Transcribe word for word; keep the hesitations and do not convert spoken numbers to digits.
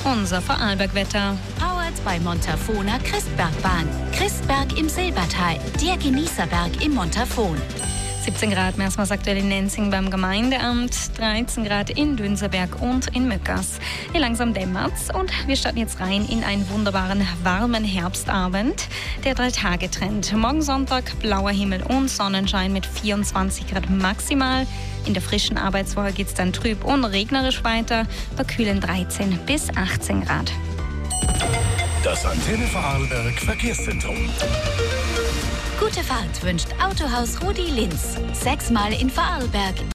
unser Vorarlberg-Wetter. Powered bei Montafona Christbergbahn. Christberg im Silbertal, der Genießerberg im Montafon. siebzehn Grad mehrmals aktuell in Nenzing beim Gemeindeamt, dreizehn Grad in Dünserberg und in Möckers. Hier langsam dämmert's und wir starten jetzt rein in einen wunderbaren, warmen Herbstabend. Der Drei-Tage-Trend. Morgen Sonntag blauer Himmel und Sonnenschein mit vierundzwanzig Grad maximal. In der frischen Arbeitswoche geht's dann trüb und regnerisch weiter, bei kühlen dreizehn bis achtzehn Grad. Das Antenne Vorarlberg Verkehrszentrum. Gute Fahrt wünscht Autohaus Rudi Linz. Sechsmal in Vorarlberg.